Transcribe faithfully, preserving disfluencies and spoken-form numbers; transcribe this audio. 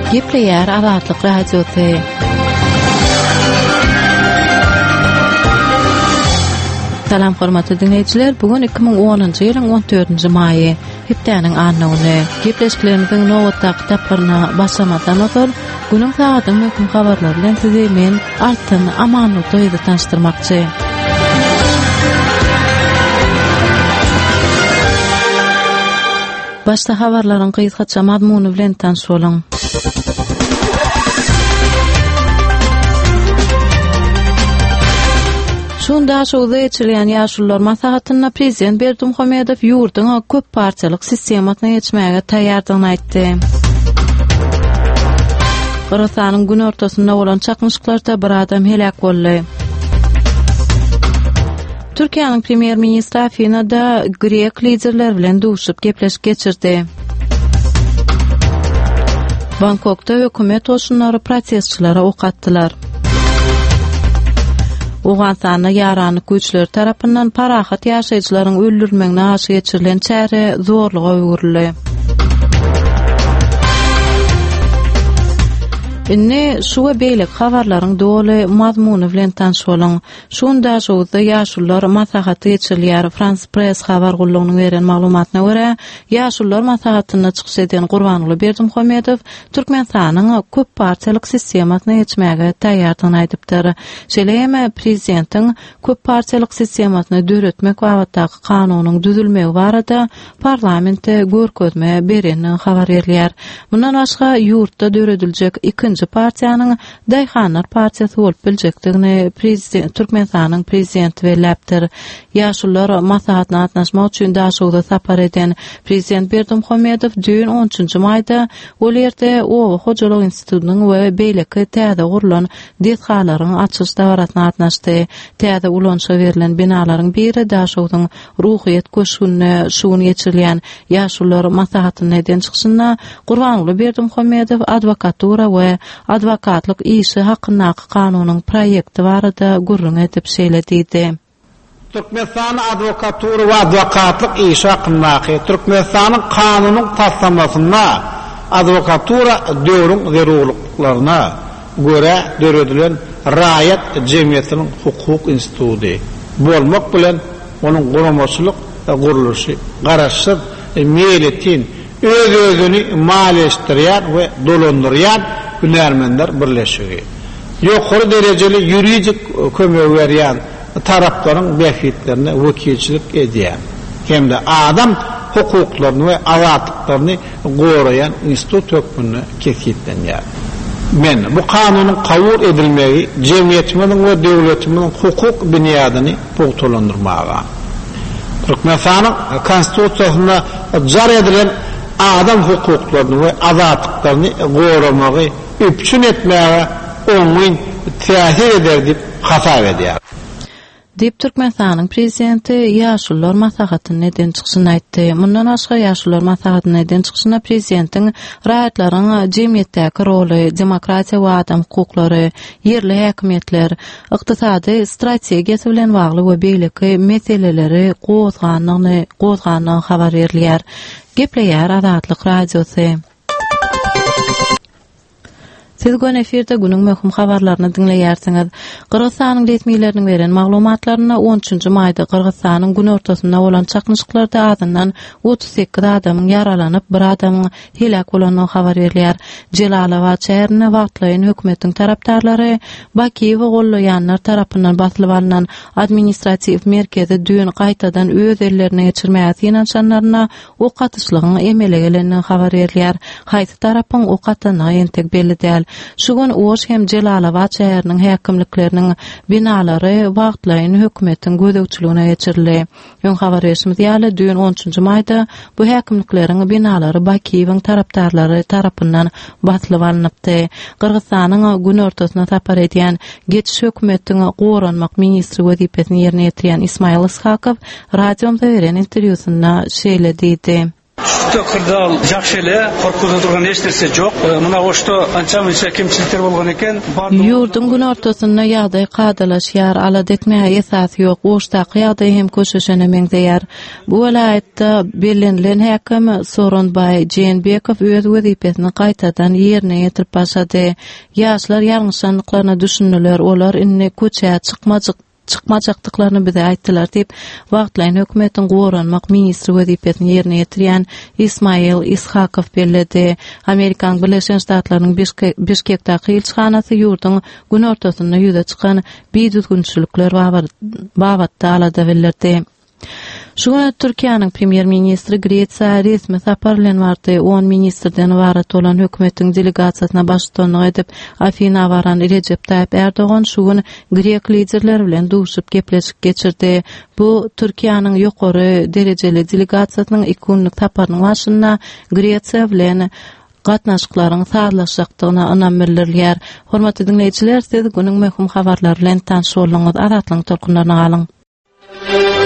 Gepleyer Azatlyk Radiosu. Salam hormatly dinleyijiler, bugün iki ming onuncu ýylyň on dördünji maýy, hepdeniň annawyny, gepleşiklerimiziň nowatda kitaplaryna başlamadan öňe günüň sagatyň möhüm habarlary bilen sizi men Altyn Amanlykly tanıştyrmakçy. Başta habarlaryň gysgaça mazmuny bilen tanış boluň. Şunda şowda geçirilýän ýaşullar maslahatyna prezident Berdimuhamedow ýurduň köp parçalyk sistematyna geçmäge taýýardygyny aýtdy. Qırgızstanyň gün ortasynda bolan çakmyşyklarda bir adam helak boldy. Türkiýanyň premier ministri Afinada Grek liderler bilen duşup gepleşip geçirdi. Bangkokda hökümet oşunlary protestçilere ok atdylar. Owganstanyň ýarany güýçler tarapyndan parahat ýaşaýjylaryň öldürmegine aşy geçirilen çäre zorluga öwrüli. Inne şuwa beýlek habarlaryň doly mazmuny bilen tanış boluň. Şunda şowda ýaşullar maslahaty geçirilýär. France Press habar gullugynyň beren maglumatyna görä, ýaşullar maslahatyna çykyş eden Gurbanuly Berdimuhamedow Türkmenistanyň köp parçalyk sistematyna geçmäge taýýardygyny aýdypdyr. Şeýle prezidentiň köp parçalyk sistematyny döretmek wagtdaky kanunyň düzülmegi barada parlamentde görkezme bereni habar berilýär. Bundan başga ýurtda dörediljek ikinji partiýanyň Daýhanlar partiýasy bolup biljekdigini prezident Türkmenistanyň prezidenti belläpdir. Ýaşullar maslahatyna gatnaşmak üçin daşowda sapar eden prezident Berdimuhamedow dün on üçünji maýda ol ýerde Owa Hojalyk institutynyň we beýleki täze gurulan detgalaryň açyş dawratyna gatnaşdy. Täze ulanşa berilen binalaryň biri daşowdyň ruhyet köşgünine şuwun geçirilýän ýaşullar maslahatyny eden çykyşyna Gurbanuly Berdimuhamedow adwokatura we adwokatlyk işi hakyndaky kanunyň proýekti barada gurrun etip şeýledidi. Türkmenistan adwokatura we adwokatlyk işi hakyndaky Türkmenistanyň kanunyň taslamasyna adwokatura döwrüň zerurlyklaryna göre döredilen raýat jemgyýetiniň hukuk instituty bolmak bilen onuň guramaçylyk guruluşy garaşsyz meýletin öz özüni maliýeleşdirýän we dolandyrýan hünärmenler birleşigi. Ýokary derejeli ýuridik kömek berýän taraplaryň beýletlerine wekilçilik edýän hemde adam hukuklaryny we azatlyklaryny goraýan institut hökmüne kesitlenýär. Men bu kanunyň kabul edilmegi jemgyýetimiň we döwletimiň hukuk büniýadyny pogtalandyrmaga, Türkmenistanyň konstitusiýasyna jar edilen adam hukuklaryny we azatlyklaryny goramagy üpçün etmäge oňun täsir eder diýip hasap edýär. Dip Türkmenistanyň prezidenti ýaşullar maslahatyny neden çykyşyny aýtdy. Mundan başga ýaşullar maslahatyny neden çykyşyna prezidentiň raýatlaryň jemgyýetdäki roly, demokratiýa we adam hukuklary, ýerli häkimetler, ykdysady strategiýasy bilen bagly we beýleki meseleleri gozganyny gozganyny habar berilýär. Gepleýär Azatlyk Radiosu. Siz gün efirde günüň möhüm habarlaryny dinleýärsiňiz. Qırgızstanyň resmiýetleriniň beren maglumatlaryna on üçünji maýda Qırgızstanyň gün ortasynda bolan çakmyşyklarda azyndan otuz sekiz adamyň yaralanyp bir adamyň helak bolanyny habar berilýär. Jelalabad şäherine wagtlaýan hökümetiň tarapdarlary Bakiýew we gollaýanlar tarapyndan basylyp alynan administrativ merkezi dün gaýtadan öz ellerine geçirmäge ýanaşanlaryna ok atyşlygyň emele gelenini habar berilýär. Haýsy tarapyň ok atyny entek belli däl. Şugun oş hem Jelalabad şäheriniň häkimlikleriniň binalary wagtlaýan hökümetiň gödekçiligine geçirildi. Ýön habar berýärmiz ýaly dün on üçünji maýda bu häkimlikleriň binalary Bakiýewiň tarapdarlary tarapyndan basylyp alınıpdy. Qırgızstanyň gün ortasyna tapar edýän geçiş hökümetiň goranmak ministri wezipesini ýerine ýetirýän Ismail Ishakow radiomda beren interwýusynda şeýle diýdi. Kırdal jakşele korkuda durgan hiç nerse jok. Muna oşto ança-munça kemçilikler bolgan eken. Yurdun gün ortasında ýagdaý gadalaşýar, alad etmäge esasy ýok. Oşta ýagdaý hem köşeşene meňdeýär. Bu welaýatda bellenlen häkim Soronbay Jeenbekow öz wezipesini gaýtadan ýerine ýetirip başlady. Ýaşlar ýalňyşlyklaryny düşündiler, olar inne köçe çykmajyk çıkmajakdyklaryny bize aýtdylar diýip wagtlaýyn hökümetiň goranmak ministri wezipesini ýerine ýetirýän Ismail Ishakow belledi. Amerikan Birleşen Ştatlarynyň Bişkekdäki elçihanasy ýurdun gün ortasynda ýüze çykan biýdüzgünçilikler babatda alada bildirdi. Şuna Türkiýanyň premier ministri Gretsiýa resmi sapar bilen bardy. on ministrden ibaret bolan hökümetiň delegasiýasyna başçylyk edip Afina baran Recep Tayyip Erdogan şu gün Grek liderleri bilen duşup gepleşik geçirdi. Bu Türkiýanyň ýokary derejeli delegasiýasynyň iki günlük taparynyň başynda Gretsiýa bilen gatnaşyklaryň sağlaşjakdygyna anam bildirilýär. Hormatly dinleýijiler, siz günüň möhüm habarlary bilen tanış bolýaňyz. Azatlyň tolkunlaryna galyň.